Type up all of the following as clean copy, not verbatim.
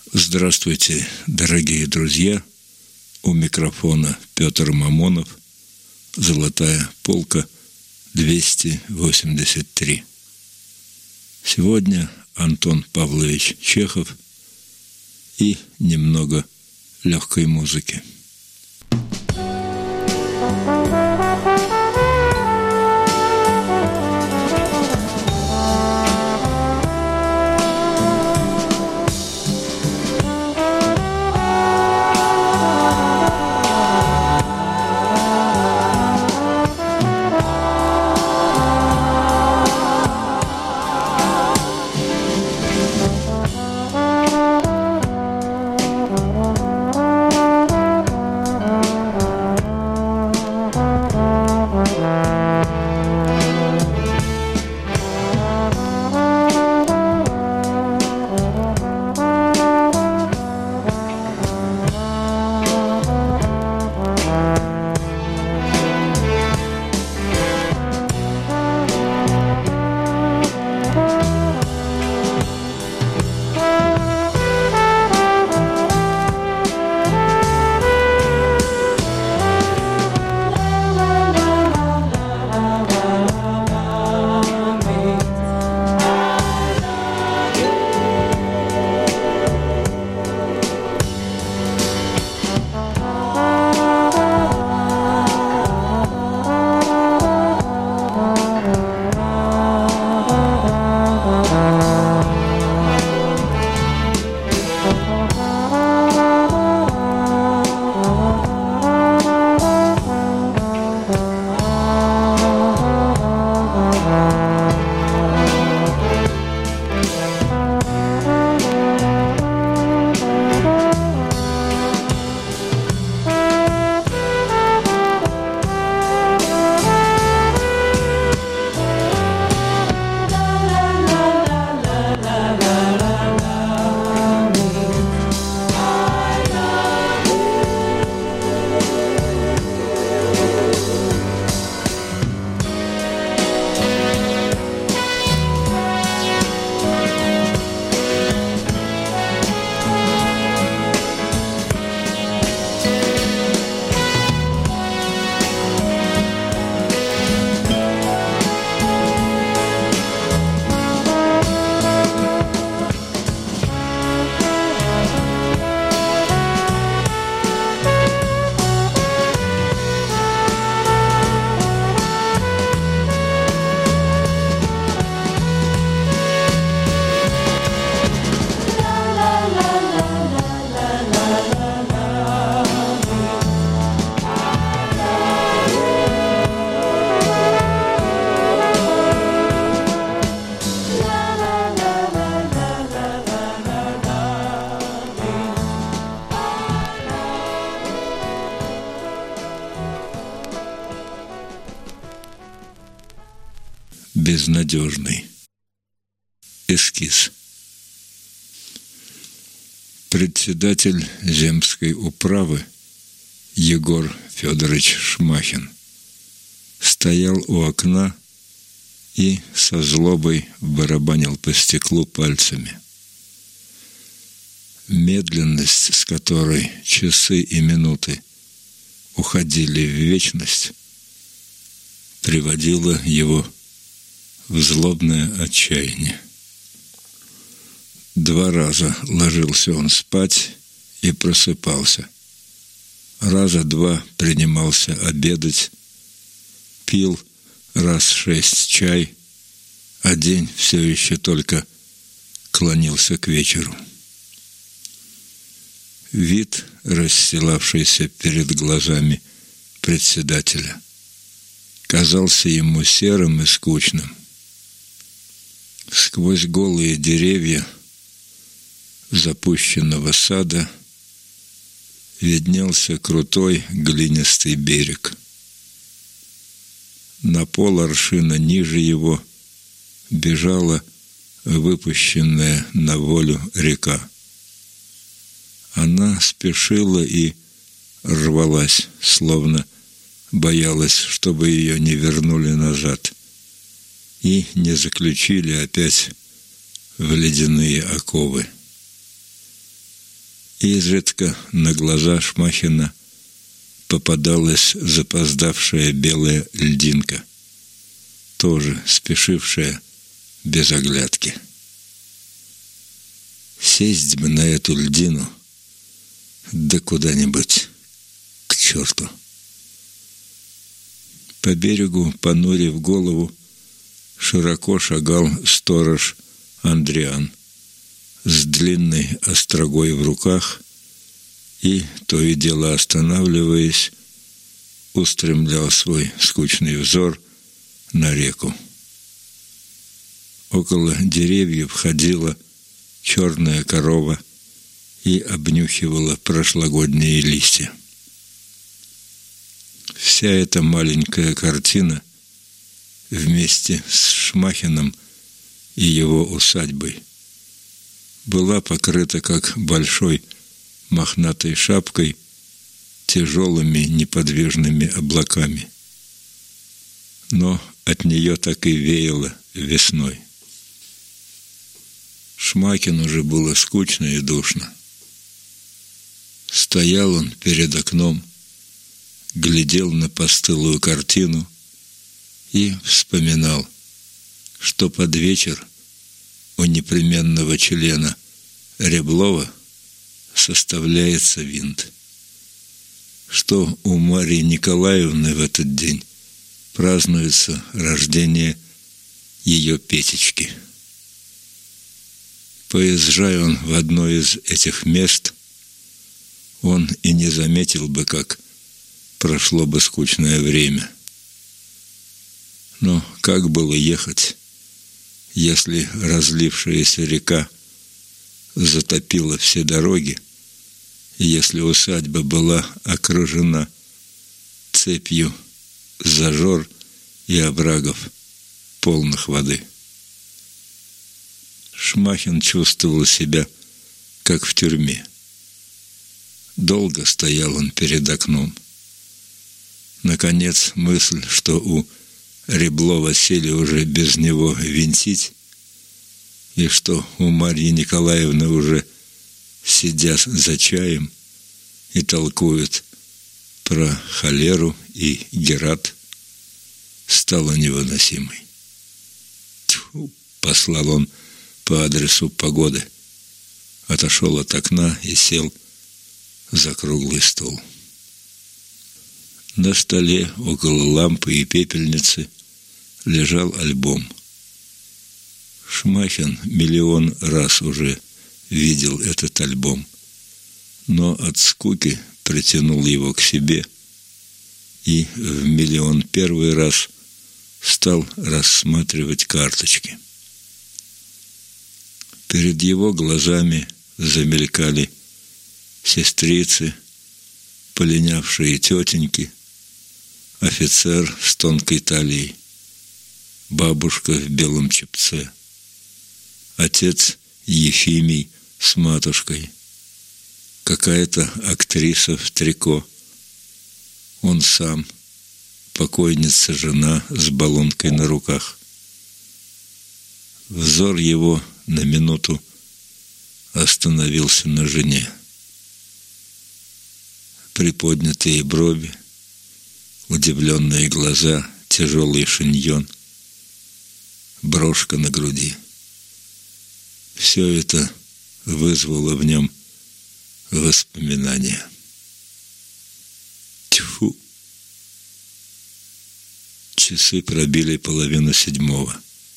Здравствуйте, дорогие друзья! У микрофона Петр Мамонов, «Золотая полка», 283. Сегодня Антон Павлович Чехов и немного легкой музыки. Безнадежный. Эскиз. Председатель земской управы Егор Федорович Шмахин стоял у окна и со злобой барабанил по стеклу пальцами. Медленность, с которой часы и минуты уходили в вечность, приводила его в злобное отчаяние. 2 раза ложился он спать и просыпался. 2 раза принимался обедать, пил 6 раз чай, а день все еще только клонился к вечеру. Вид, расстилавшийся перед глазами председателя, казался ему серым и скучным. Сквозь голые деревья запущенного сада виднелся крутой глинистый берег. На поларшина ниже его бежала выпущенная на волю река. Она спешила и рвалась, словно боялась, чтобы ее не вернули назад и не заключили опять в ледяные оковы. Изредка на глаза Шмахина попадалась запоздавшая белая льдинка, тоже спешившая без оглядки. Сесть бы на эту льдину, да куда-нибудь к черту. По берегу, понурив голову, широко шагал сторож Андриан с длинной острогой в руках и, то и дело останавливаясь, устремлял свой скучный взор на реку. Около деревьев ходила черная корова и обнюхивала прошлогодние листья. Вся эта маленькая картина вместе с Шмахиным и его усадьбой была покрыта как большой мохнатой шапкой тяжелыми неподвижными облаками. Но от нее так и веяло весной. Шмакину же было скучно и душно. Стоял он перед окном, глядел на постылую картину и вспоминал, что под вечер у непременного члена Ряблова составляется винт, что у Марии Николаевны в этот день празднуется рождение ее Петечки. Поезжая он в одно из этих мест, он и не заметил бы, как прошло бы скучное время. Но как было ехать, если разлившаяся река затопила все дороги, и если усадьба была окружена цепью зажор и оврагов, полных воды? Шмахин чувствовал себя, как в тюрьме. Долго стоял он перед окном. Наконец, мысль, что у Ряблова сели уже без него винтить, и что у Марьи Николаевны уже сидят за чаем и толкуют про холеру и Герат, стала невыносимой. «Тьфу!» — послал он по адресу погоды, отошел от окна и сел за круглый стол. На столе около лампы и пепельницы лежал альбом. Шмахин миллион раз уже видел этот альбом, но от скуки притянул его к себе и в миллион первый раз стал рассматривать карточки. Перед его глазами замелькали сестрицы, полинявшие тетеньки, офицер с тонкой талией, бабушка в белом чепце, отец Ефимий с матушкой, какая-то актриса в трико, он сам, покойница жена с баллонкой на руках. Взор его на минуту остановился на жене. Приподнятые брови, удивленные глаза, тяжелый шиньон, брошка на груди. Все это вызвало в нем воспоминания. Тьфу! Часы пробили 6:30.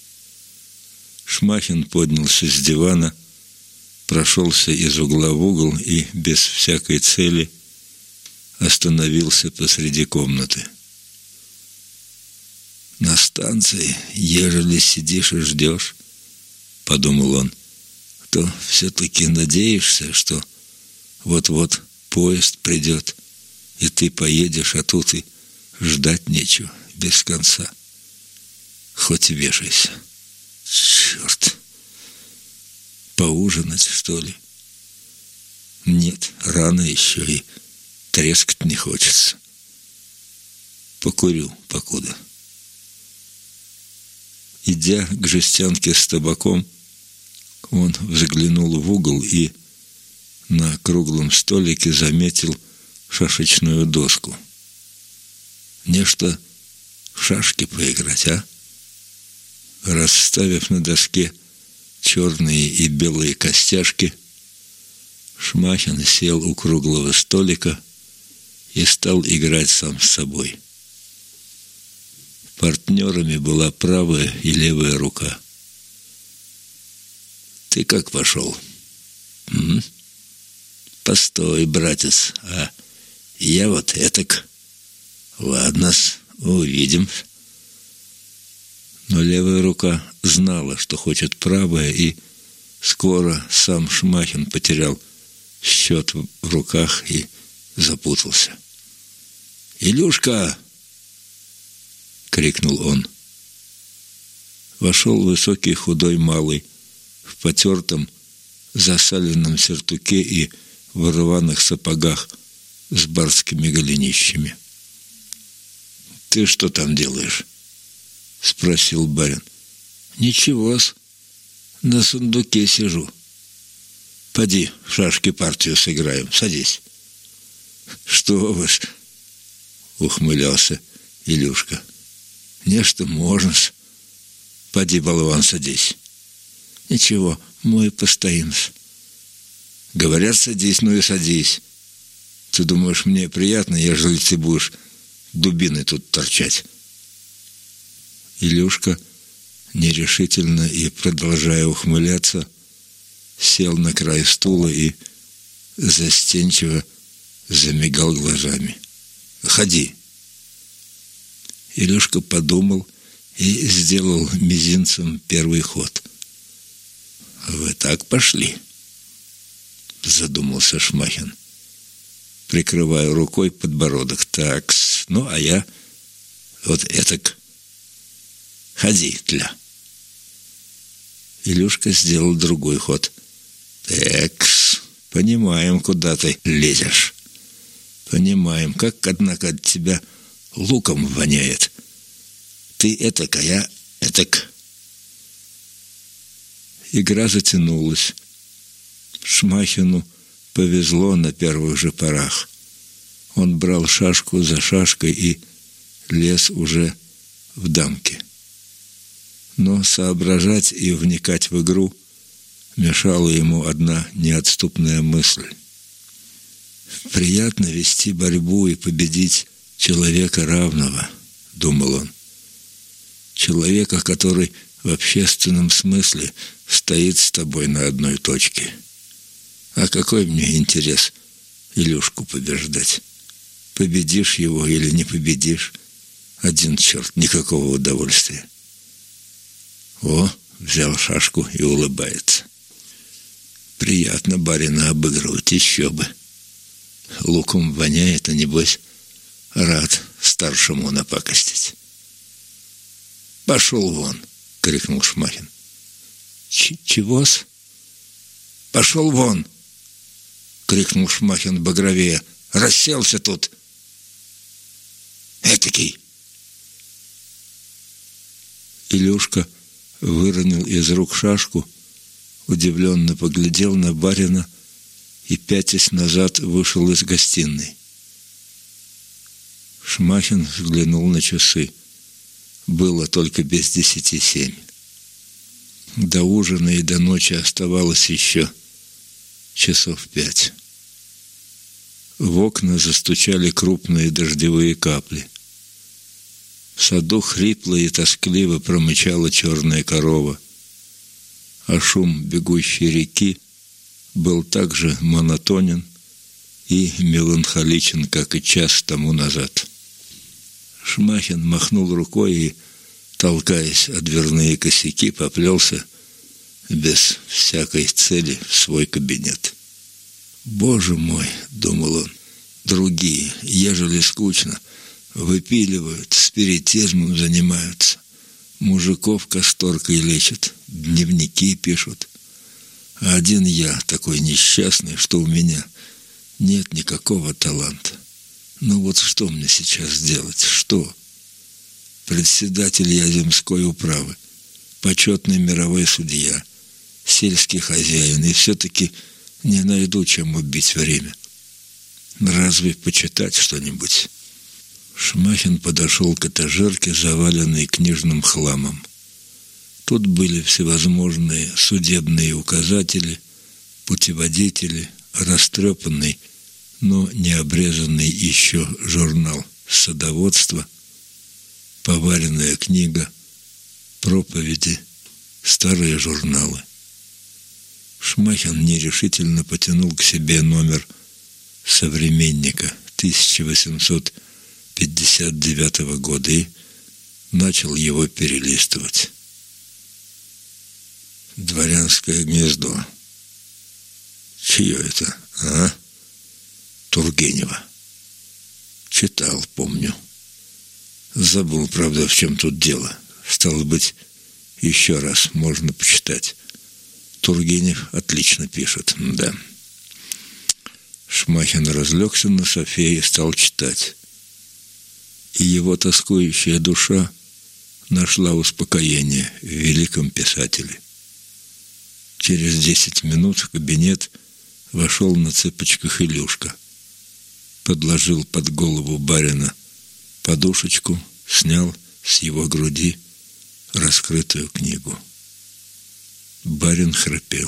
Шмахин поднялся с дивана, прошелся из угла в угол и без всякой цели остановился посреди комнаты. «На станции, ежели сидишь и ждешь, — подумал он, — то все-таки надеешься, что вот-вот поезд придет, и ты поедешь, а тут и ждать нечего без конца. Хоть вешайся. Черт! Поужинать, что ли? Нет, рано еще и трескать не хочется. Покурю покуда». Идя к жестянке с табаком, он взглянул в угол и на круглом столике заметил шашечную доску. Нечто в шашки поиграть, а? Расставив на доске черные и белые костяшки, Шмахин сел у круглого столика и стал играть сам с собой. Партнерами была правая и левая рука. «Ты как пошел?» «Постой, братец, а я вот этак. Ладно-с, увидим». Но левая рука знала, что хочет правая, и скоро сам Шмахин потерял счет в руках и запутался. «Илюшка!» — крикнул он. Вошел высокий худой малый в потертом засаленном сюртуке и в рваных сапогах с барскими голенищами. «Ты что там делаешь?» — спросил барин. «Ничего-с, на сундуке сижу. Поди, в шашки партию сыграем, садись». «Что вы ж?» — ухмылялся Илюшка. «Нечто можно-с. Поди, болван, садись». «Ничего, мы постоим-с». «Говорят, садись, ну и садись. Ты думаешь, мне приятно, ежели ты будешь дубиной тут торчать?» Илюшка нерешительно и, продолжая ухмыляться, сел на край стула и застенчиво замигал глазами. «Ходи». Илюшка подумал и сделал мизинцем первый ход. «Вы так пошли?» — задумался Шмахин, прикрывая рукой подбородок. «Так-с, ну, а я вот этак. Ходи, тля». Илюшка сделал другой ход. «Так-с, понимаем, куда ты лезешь. Понимаем, как, однако, от тебя луком воняет. Ты этак, а я этак». Игра затянулась. Шмахину повезло на первых же порах. Он брал шашку за шашкой и лез уже в дамки. Но соображать и вникать в игру мешала ему одна неотступная мысль. «Приятно вести борьбу и победить человека равного», — думал он. «Человека, который в общественном смысле стоит с тобой на одной точке. А какой мне интерес Илюшку побеждать? Победишь его или не победишь? Один черт, никакого удовольствия». О, взял шашку и улыбается. «Приятно барина обыгрывать, еще бы. Луком воняет, а небось рад старшему напакостить». «Пошел вон!» — крикнул Шмахин. «Чего-с?» «Пошел вон!» — крикнул Шмахин багровее. «Расселся тут! Этакий!» Илюшка выронил из рук шашку, удивленно поглядел на барина и, пятясь назад, вышел из гостиной. Шмахин взглянул на часы. Было только без 10:07. До ужина и до ночи оставалось еще 5 часов. В окна застучали крупные дождевые капли. В саду хрипло и тоскливо промычала черная корова, а шум бегущей реки был так же монотонен и меланхоличен, как и час тому назад. Шмахин махнул рукой и, толкаясь о дверные косяки, поплелся без всякой цели в свой кабинет. «Боже мой!» — думал он. «Другие, ежели скучно, выпиливают, спиритизмом занимаются, мужиков касторкой лечат, дневники пишут. А один я такой несчастный, что у меня нет никакого таланта. Ну вот что мне сейчас делать? Что? Председатель я земской управы, почетный мировой судья, сельский хозяин, и все-таки Не найду, чем убить время. Разве почитать что-нибудь? Шмахин подошел к этажерке, заваленной книжным хламом. Тут были всевозможные судебные указатели, путеводители, растрепанный, но не обрезанный еще журнал садоводства, поваренная книга, проповеди, старые журналы. Шмахин нерешительно потянул к себе номер «Современника» 1859 года и начал его перелистывать. «Дворянское гнездо». Чье это, а? Тургенева. Читал, помню. Забыл, правда, в чем тут дело. Стало быть, еще раз можно почитать. Тургенев отлично пишет, да. Шмахин разлегся на софе и стал читать. И его тоскующая душа нашла успокоение в великом писателе. Через 10 минут в кабинет вошел на цыпочках Илюшка. Подложил под голову барина подушечку, снял с его груди раскрытую книгу. Барин храпел.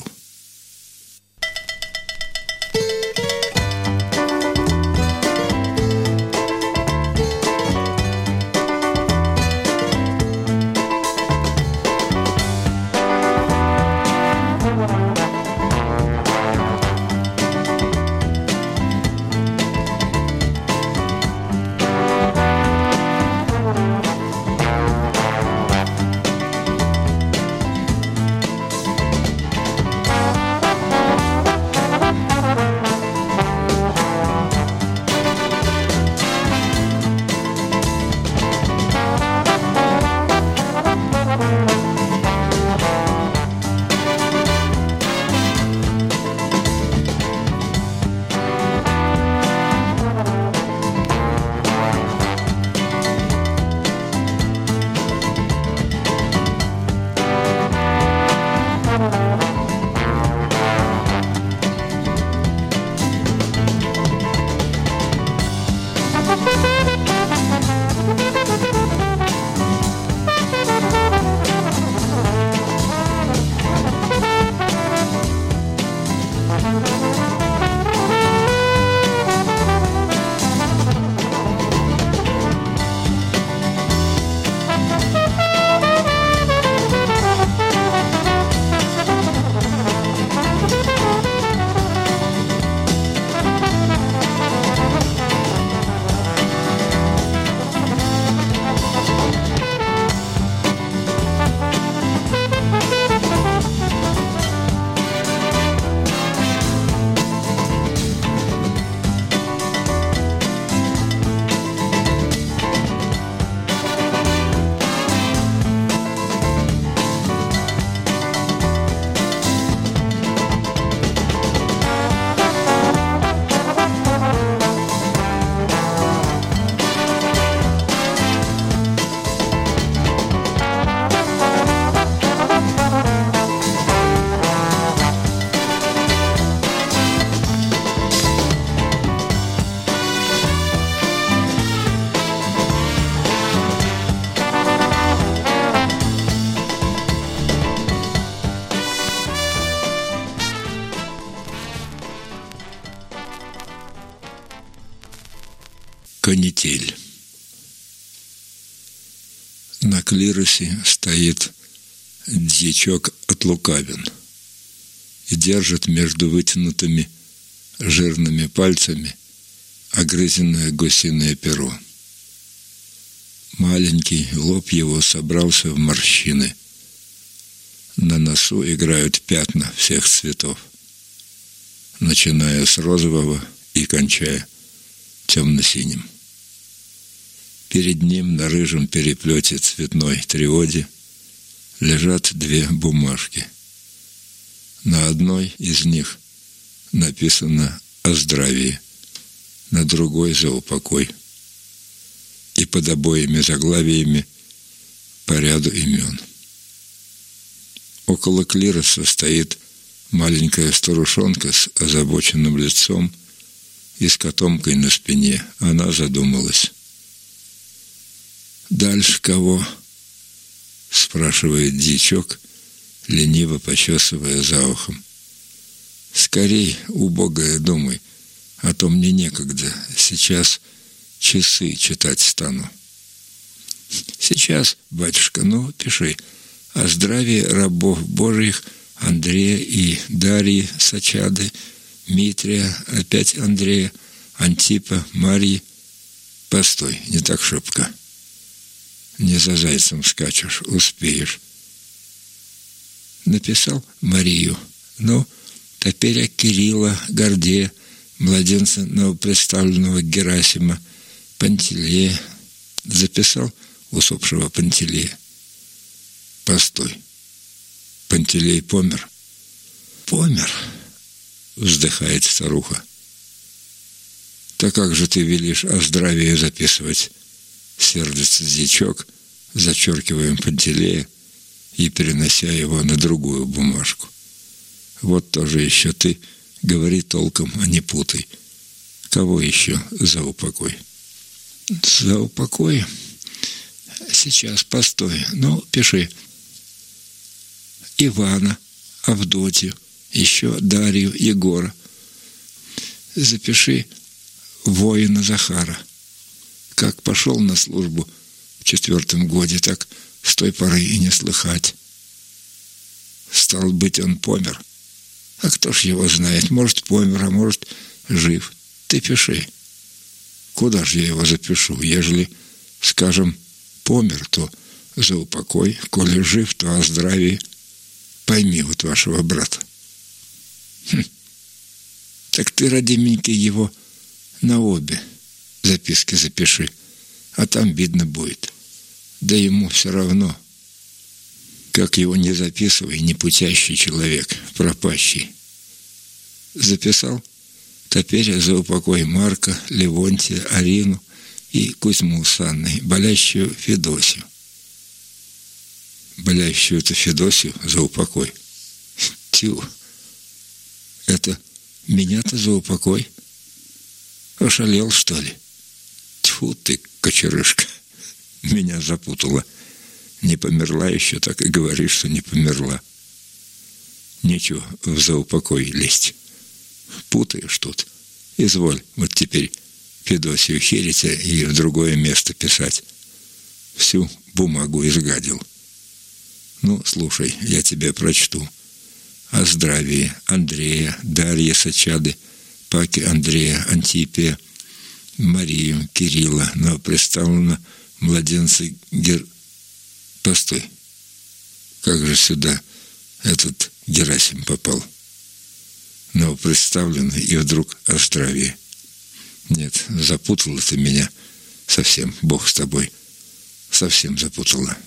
Канитель. На клиросе стоит дьячок Отлукавин и держит между вытянутыми жирными пальцами огрызенное гусиное перо. Маленький лоб его собрался в морщины. На носу играют пятна всех цветов, начиная с розового и кончая темно-синим. Перед ним на рыжем переплете цветной триоди лежат две бумажки. На одной из них написано «О здравии», на другой «За упокой». И под обоими заглавиями по ряду имен. Около клироса стоит Маленькая старушонка с озабоченным лицом и с котомкой на спине. Она задумалась. «Дальше кого?» — спрашивает дьячок, лениво почесывая за ухом. «Скорей, убогая, думай, а то мне некогда. Сейчас часы читать стану». «Сейчас, батюшка, ну, пиши. О здравии рабов Божьих Андрея и Дарьи Сачады, Митрия, опять Андрея, Антипа, Марьи». «Постой, не так шибко. Не за зайцем скачешь, успеешь». Написал Марию. «Ну, теперь о Кирилла, Гордея, младенца новопредставленного Герасима, Пантелея». Записал усопшего Пантелея. «Постой. Пантелей помер?» «Помер», — вздыхает старуха. «Так как же ты велишь о здравии записывать?» Сердится дьячок, зачеркиваем Пантелея и перенося его на другую бумажку. «Вот тоже еще ты, говори толком, а не путай. Кого еще за упокой?» «За упокой? Сейчас, постой. Ну, пиши. Ивана, Авдотью, еще Дарью, Егора. Запиши воина Захара. Как пошел на службу в 4-м годе, так с той поры и не слыхать. Стал быть, он помер. А кто ж его знает? Может, помер, а может, жив. Ты пиши. Куда же я его запишу? Ежели, скажем, помер, то за упокой, коли жив, то о здравии. Пойми вот вашего брата». «Так ты, родименький, его на обе записки запиши, а там видно будет. Да ему все равно. Как его не записывай, непутящий человек, пропащий». Записал? Теперь за упокой Марка, Левонтия, Арину и Кузьму с Анной, болящую Федосию. Болящую-то Федосию за упокой. Тю, это меня-то за упокой? Ошалел, что ли? Тьфу ты, кочерышка, меня запутала. Не померла еще, так и говоришь, что не померла. Нечего в заупокой лезть. Путаешь тут. Изволь, вот теперь Федосию херите и в другое место писать. Всю бумагу изгадил. Ну, слушай, я тебе прочту. О здравии Андрея, Дарьи Сачады, Паки Андрея, Антипия, Марию, Кирилла, новопредставлено младенца Постой. Как же сюда этот Герасим попал? Новопредставленный и вдруг о здравии. Нет, запутала ты меня совсем, Бог с тобой. Совсем запутала.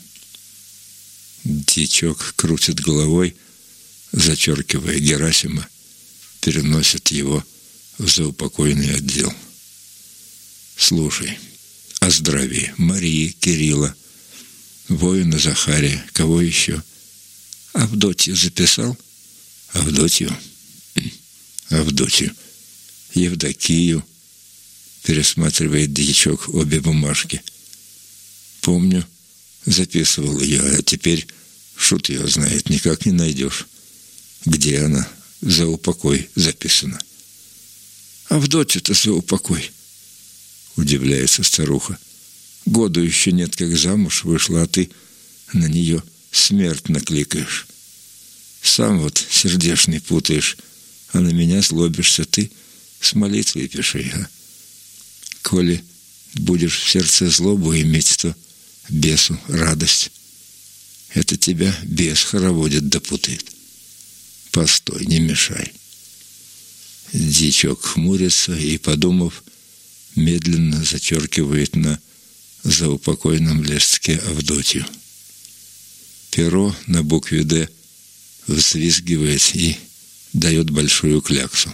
Дьячок крутит головой, зачеркивая Герасима, переносит его в заупокойный отдел. Слушай, о здравии Марии, Кирилла, воина Захария, кого еще? Авдотью записал? Авдотью? Авдотью. Евдокию. Пересматривает дьячок обе бумажки. Помню, записывал ее, а теперь шут ее знает, никак не найдешь. Где она? За упокой записана. Авдотью-то за упокой, удивляется старуха. Году еще нет, как замуж вышла, а ты на нее смерть накликаешь. Сам вот сердечный путаешь, а на меня злобишься. Ты с молитвой пиши, а? Коли будешь в сердце злобу иметь, то бесу радость. Это тебя бес хороводит да путает. Постой, не мешай. Дьячок хмурится и, подумав, медленно зачеркивает на заупокойном листке Авдотью. Перо на букве «Д» взвизгивает и дает большую кляксу.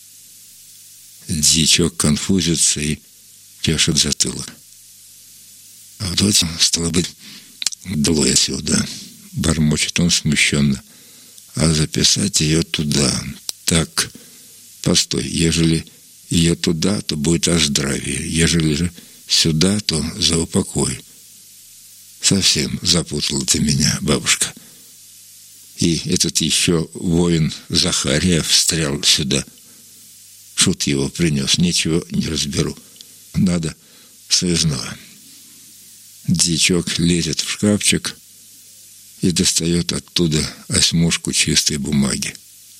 Дьячок конфузится и чешет затылок. Авдотья, стало быть, долой отсюда, бормочет он смущенно. а записать ее туда. Так, постой, ежели ее туда, то будет о здравии, ежели же сюда, то за упокой. Совсем запутала ты меня, бабушка. И этот еще воин Захария встрял сюда. Шут его принес, ничего не разберу. Надо связного. Дьячок лезет в шкафчик и достает оттуда осьмушку чистой бумаги.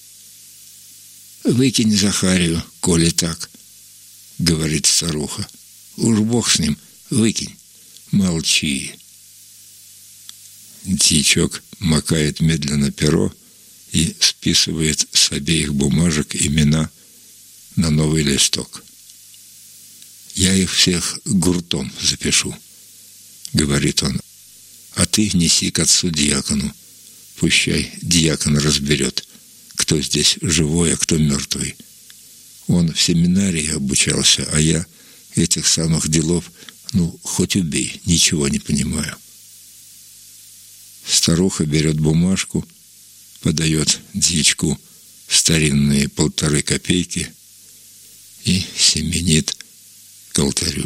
«Выкинь Захарию, коли так», — говорит старуха. «Уж бог с ним, выкинь». «Молчи». Дьячок макает медленно перо и списывает с обеих бумажек имена на новый листок. «Я их всех гуртом запишу», — говорит он. «А ты неси к отцу дьякону. Пущай дьякон разберет, кто здесь живой, а кто мертвый. Он в семинарии обучался, а я этих самых делов, хоть убей, ничего не понимаю». Старуха берет бумажку, подает дьячку старинные 1,5 копейки и семенит к алтарю.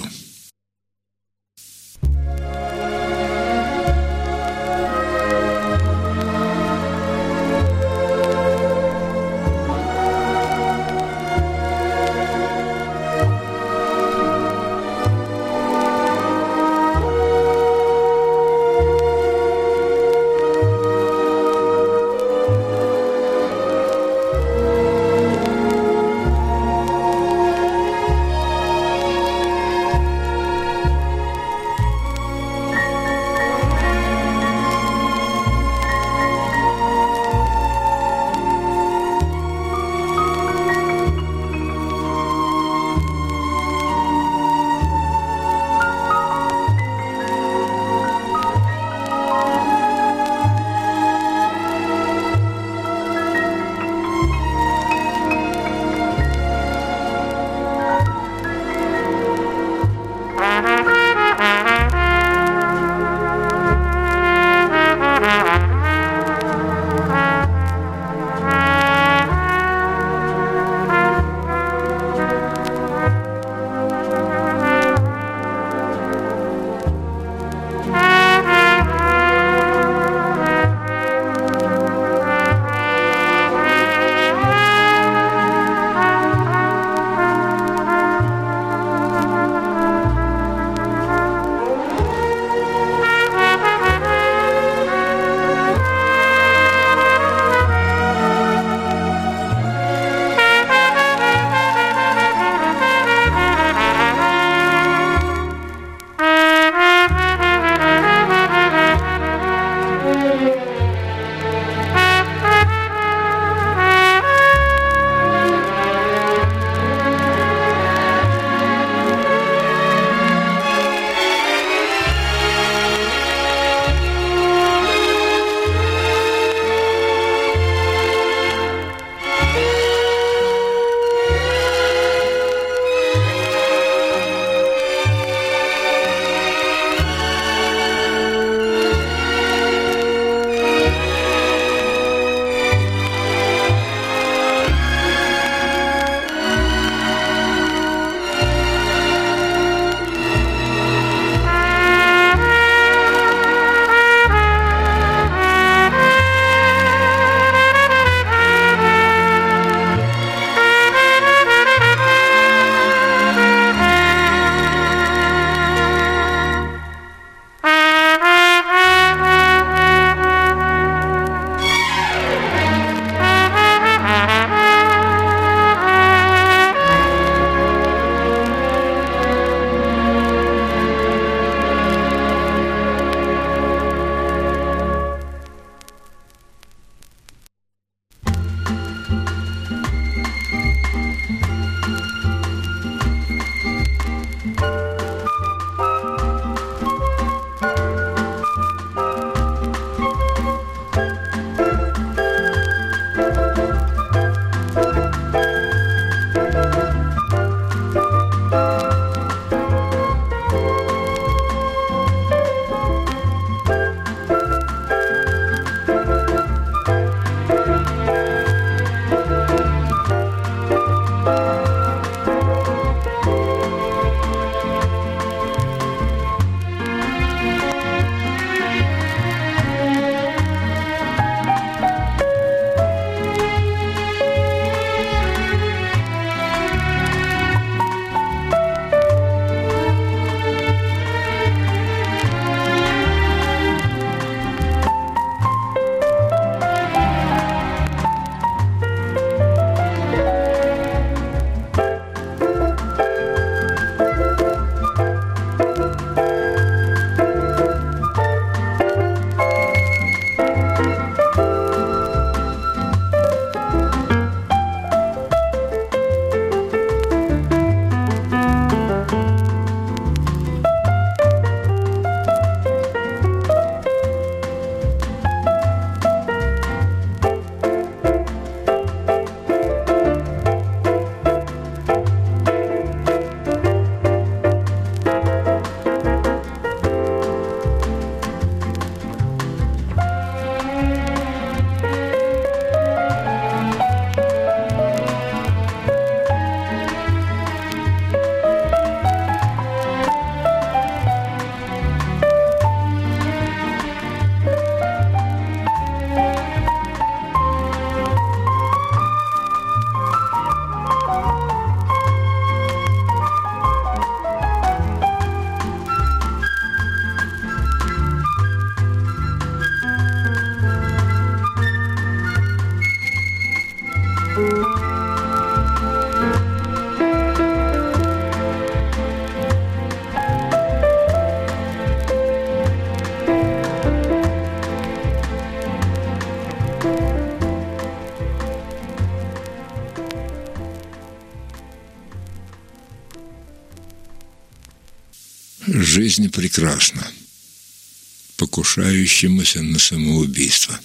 Жизнь прекрасна покушающемуся на самоубийство.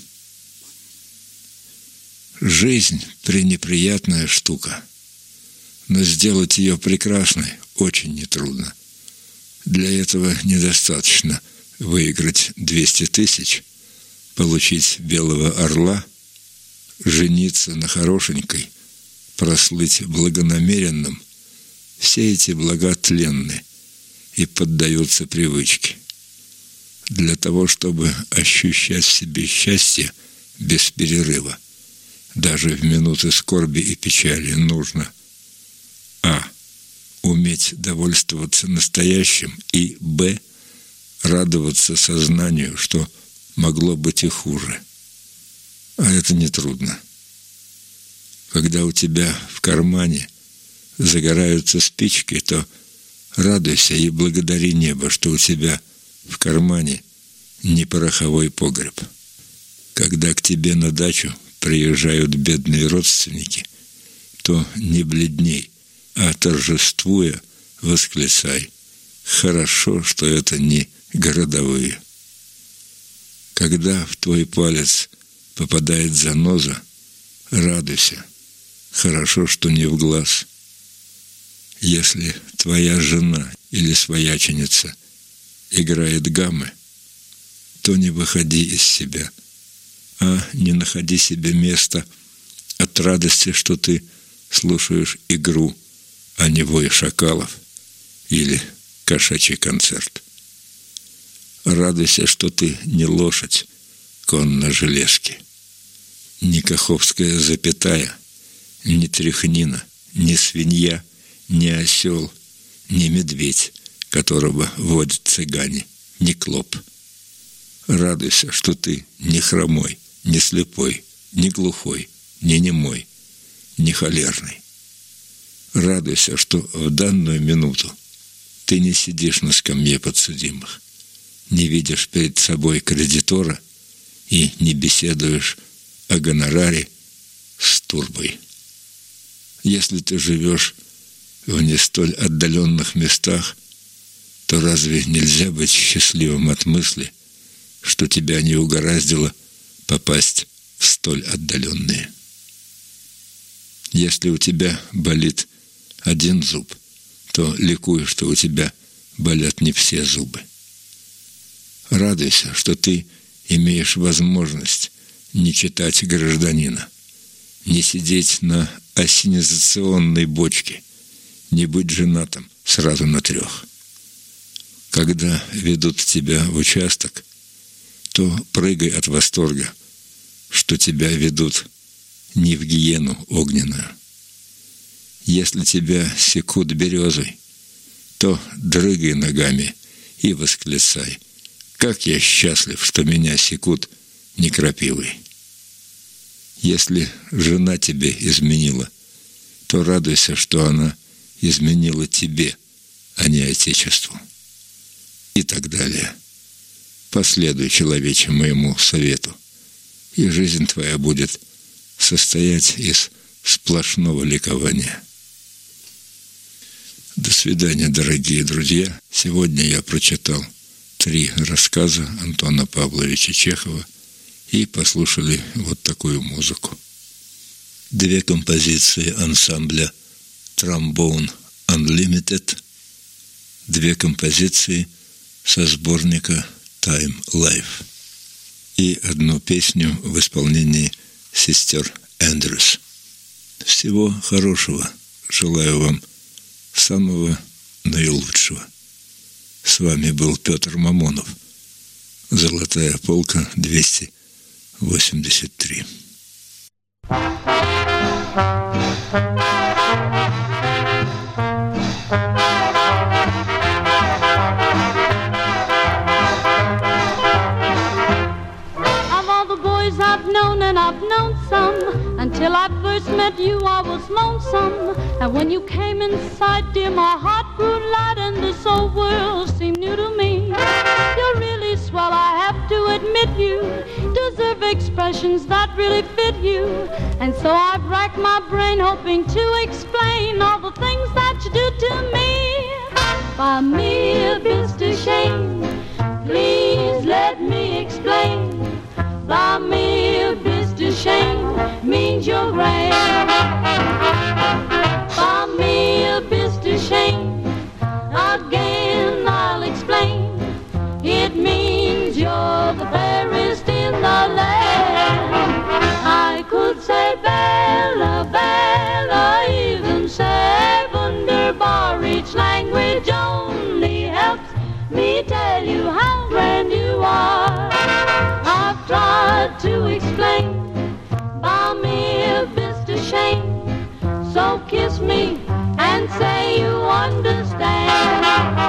Жизнь пренеприятная штука, но сделать ее прекрасной очень нетрудно. Для этого недостаточно выиграть 200 тысяч, получить белого орла, жениться на хорошенькой, прослыть благонамеренным. Все эти блага тленны и поддаются привычке. Для того, чтобы ощущать в себе счастье без перерыва, даже в минуты скорби и печали, нужно а. уметь довольствоваться настоящим, и б. радоваться сознанию, что могло быть и хуже. А это нетрудно. Когда у тебя в кармане загораются спички, то радуйся и благодари небо, что у тебя в кармане не пороховой погреб. Когда к тебе на дачу приезжают бедные родственники, то не бледней, а торжествуя восклицай: «Хорошо, что это не городовые». Когда в твой палец попадает заноза, радуйся: хорошо, что не в глаз. Если твоя жена или свояченица играет гаммы, то не выходи из себя, а не находи себе места от радости, что ты слушаешь игру, а не вой шакалов или кошачий концерт. Радуйся, что ты не лошадь конной железки, не каховская запятая, не тряхнина, не свинья, не осел, не медведь, которого водят цыгане, не клоп. Радуйся, что ты не хромой, не слепой, не глухой, не немой, не холерный. Радуйся, что в данную минуту ты не сидишь на скамье подсудимых, не видишь перед собой кредитора и не беседуешь о гонораре с турбой. Если ты живешь в не столь отдаленных местах, то разве нельзя быть счастливым от мысли, что тебя не угораздило попасть в столь отдаленные? Если у тебя болит один зуб, то ликуй, что у тебя болят не все зубы. Радуйся, что ты имеешь возможность не читать «Гражданина», не сидеть на ассенизационной бочке, не быть женатым сразу на 3. Когда ведут тебя в участок, то прыгай от восторга, что тебя ведут не в гиену огненную. Если тебя секут березой, то дрыгай ногами и восклицай: «Как я счастлив, что меня секут не крапивой». Если жена тебе изменила, то радуйся, что она изменила тебе, а не Отечеству. И так далее. Последуй, человече, моему совету, и жизнь твоя будет состоять из сплошного ликования. До свидания, дорогие друзья. Сегодня я прочитал 3 рассказа Антона Павловича Чехова и послушали вот такую музыку. 2 композиции ансамбля Trombone Unlimited, 2 композиции со сборника Time Life и 1 песню в исполнении сестер Эндрюс. Всего хорошего. Желаю вам самого наилучшего. С вами был Петр Мамонов. Золотая полка 283. Until I first met you, I was lonesome. And when you came inside, dear, my heart grew light and this whole world seemed new to me. You're really swell, I have to admit you deserve expressions that really fit you. And so I've racked my brain hoping to explain all the things that you do to me. By mere Shane means you're grand. Buy me a Mr. Shane, again I'll explain. It means you're the fairest in the land. I could say Bella, Bella, even say wunderbar. Each language only helps me tell you how grand you are. I've tried to explain. Buy me a Mr. Shane, so kiss me and say you understand.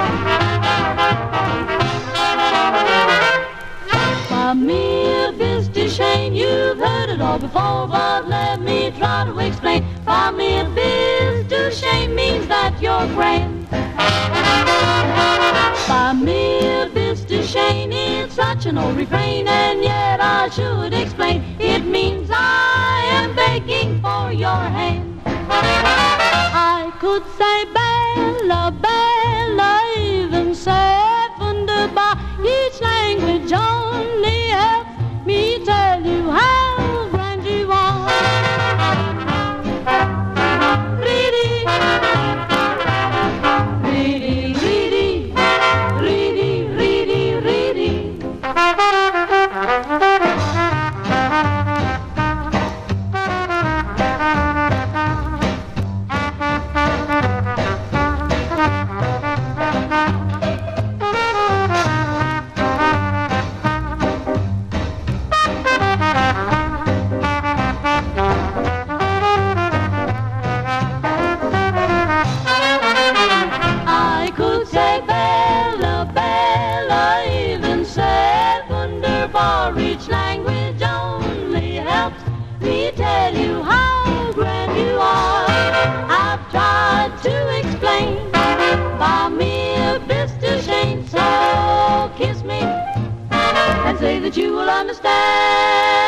Buy me a Mr. Shane, you've heard it all before, but let me try to explain. Buy me a Mr. Shane means that you're grand. Buy me a Mr. Shane, it's such an old refrain, and yet I should explain. It means I am begging for your hand. I could say Bella, Bella, even say wunderbar. Each language only helps me tell you how grand you are. Reedy, reedy, reedy, reedy, reedy, reedy. I could say Bella, Bella, even say wunderbar. Each language only helps me tell you how grand you are. I've tried to explain. Buy me a Mr. Shane, so kiss me and say that you will understand.